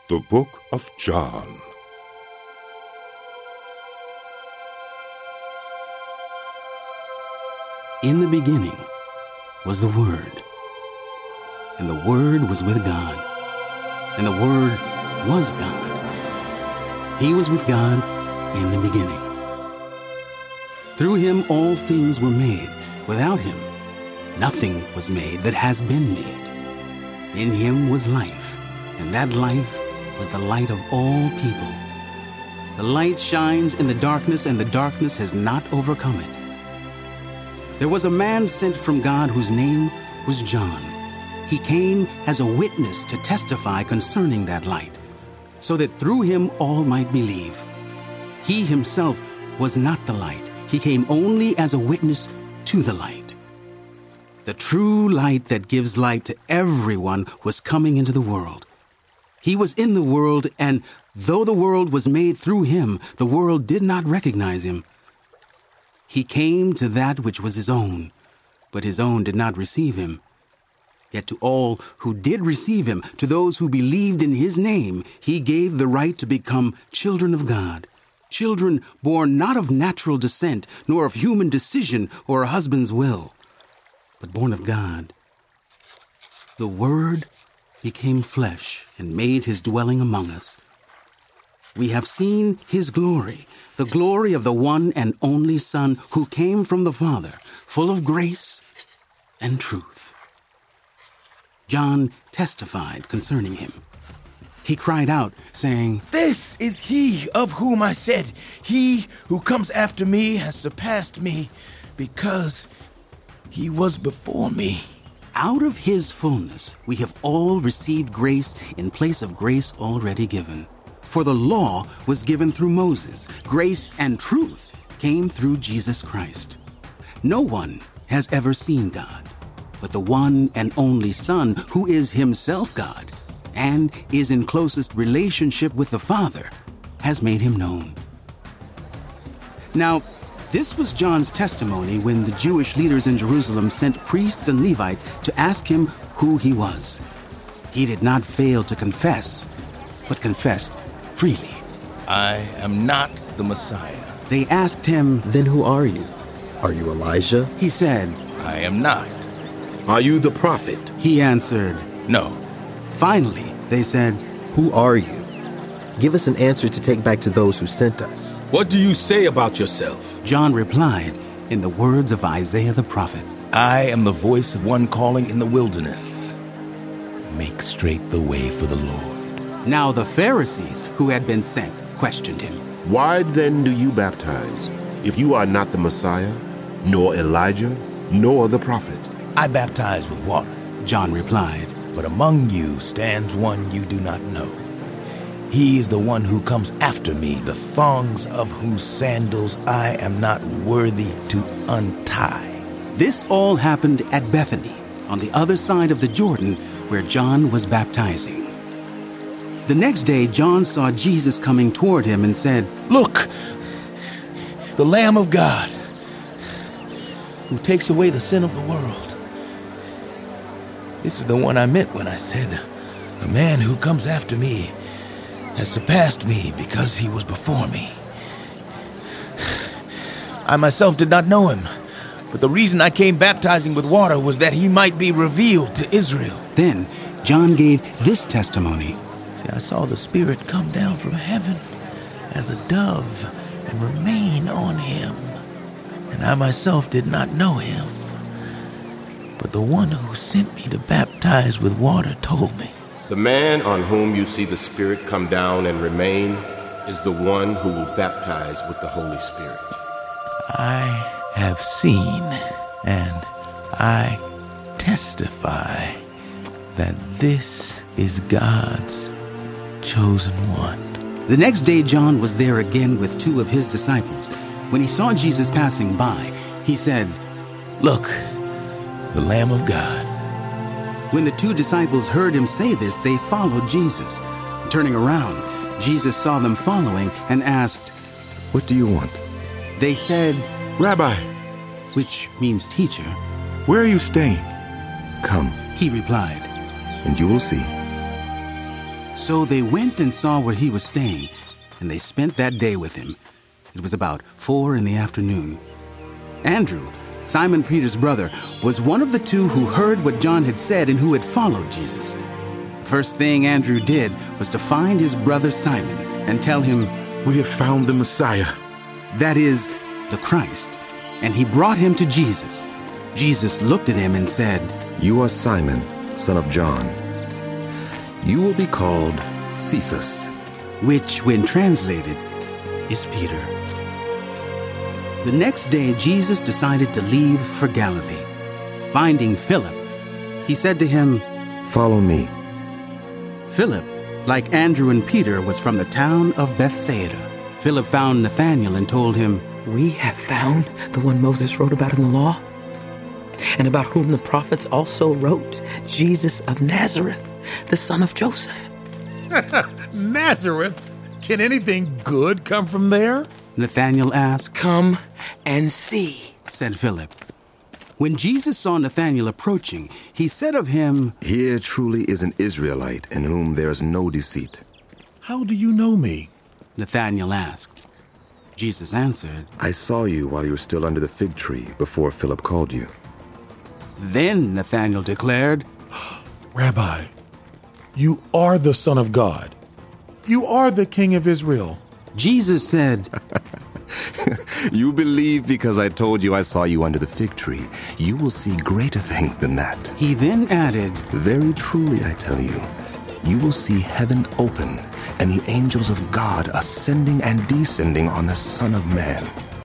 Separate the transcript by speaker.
Speaker 1: The Book of John.
Speaker 2: In the beginning was the Word, and the Word was with God, and the Word was God. He was with God in the beginning. Through him all things were made. Without him nothing was made that has been made. In him was life, and that life was the light of all people. The light shines in the darkness, and the darkness has not overcome it. There was a man sent from God whose name was John. He came as a witness to testify concerning that light, so that through him all might believe. He himself was not the light. He came only as a witness to the light. The true light that gives light to everyone was coming into the world. He was in the world, and though the world was made through him, the world did not recognize him. He came to that which was his own, but his own did not receive him. Yet to all who did receive him, to those who believed in his name, he gave the right to become children of God. Children born not of natural descent, nor of human decision or a husband's will, but born of God. The Word became flesh and made his dwelling among us. We have seen his glory, the glory of the one and only Son who came from the Father, full of grace and truth. John testified concerning him. He cried out, saying,
Speaker 3: "This is he of whom I said, 'He who comes after me has surpassed me, because he was before me.'"
Speaker 2: Out of his fullness we have all received grace in place of grace already given. For the law was given through Moses. Grace and truth came through Jesus Christ. No one has ever seen God, but the one and only Son, who is himself God and is in closest relationship with the Father, has made him known. Now, this was John's testimony when the Jewish leaders in Jerusalem sent priests and Levites to ask him who he was. He did not fail to confess, but confessed freely.
Speaker 3: "I am not the Messiah."
Speaker 2: They asked him,
Speaker 4: "Then who are you? Are you Elijah?"
Speaker 2: He said,
Speaker 3: "I am not."
Speaker 4: "Are you the prophet?"
Speaker 2: He answered,
Speaker 3: "No."
Speaker 2: Finally, they said,
Speaker 4: "Who are you? Give us an answer to take back to those who sent us."
Speaker 5: "What do you say about yourself?"
Speaker 2: John replied in the words of Isaiah the prophet,
Speaker 3: "I am the voice of one calling in the wilderness. Make straight the way for the Lord."
Speaker 2: Now the Pharisees who had been sent questioned him.
Speaker 6: "Why then do you baptize, if you are not the Messiah, nor Elijah, nor the prophet?"
Speaker 3: "I baptize with water,"
Speaker 2: John replied,
Speaker 3: "but among you stands one you do not know. He is the one who comes after me, the thongs of whose sandals I am not worthy to untie."
Speaker 2: This all happened at Bethany, on the other side of the Jordan, where John was baptizing. The next day, John saw Jesus coming toward him and said,
Speaker 3: "Look, the Lamb of God, who takes away the sin of the world. This is the one I meant when I said, 'A man who comes after me has surpassed me because he was before me.' I myself did not know him, but the reason I came baptizing with water was that he might be revealed to Israel."
Speaker 2: Then John gave this testimony.
Speaker 3: "I saw the Spirit come down from heaven as a dove and remain on him. And I myself did not know him, but the one who sent me to baptize with water told me."
Speaker 6: "The man on whom you see the Spirit come down and remain is the one who will baptize with the Holy Spirit."
Speaker 3: I have seen and I testify that this is God's chosen one.
Speaker 2: The next day, John was there again with two of his disciples. When he saw Jesus passing by, he said,
Speaker 3: "Look, the Lamb of God."
Speaker 2: When the two disciples heard him say this, they followed Jesus. Turning around, Jesus saw them following and asked,
Speaker 4: "What do you want?"
Speaker 2: They said,
Speaker 5: "Rabbi,
Speaker 2: which means teacher.
Speaker 5: where are you staying?"
Speaker 4: "Come,
Speaker 2: He replied.
Speaker 4: and you will see."
Speaker 2: So they went and saw where he was staying, and they spent that day with him. It was about 4 p.m. Andrew, Simon Peter's brother, was one of the two who heard what John had said and who had followed Jesus. The first thing Andrew did was to find his brother Simon and tell him,
Speaker 5: We have found the Messiah.
Speaker 2: that is, the Christ, and he brought him to Jesus. Jesus looked at him and said,
Speaker 7: You are Simon, son of John. You will be called Cephas.
Speaker 2: which, when translated, is Peter. The next day, Jesus decided to leave for Galilee. Finding Philip, he said to him,
Speaker 7: Follow me.
Speaker 2: Philip, like Andrew and Peter, was from the town of Bethsaida. Philip found Nathanael and told him,
Speaker 8: We have found the one Moses wrote about in the law, and about whom the prophets also wrote, Jesus of Nazareth, the son of Joseph.
Speaker 3: Nazareth? Can anything good come from there?
Speaker 2: Nathanael asked.
Speaker 8: Come and see,
Speaker 2: Said Philip. When Jesus saw Nathanael approaching, he said of him,
Speaker 7: Here truly is an Israelite in whom there is no deceit.
Speaker 3: How do you know me?
Speaker 2: Nathanael asked. Jesus answered.
Speaker 7: I saw you while you were still under the fig tree before Philip called you.
Speaker 2: Then Nathanael declared,
Speaker 3: Rabbi, you are the Son of God. You are the King of Israel.
Speaker 2: Jesus said,
Speaker 7: You believe because I told you I saw you under the fig tree. You will see greater things than that.
Speaker 2: He then added,
Speaker 7: Very truly I tell you, you will see heaven open and the angels of God ascending and descending on the Son of Man.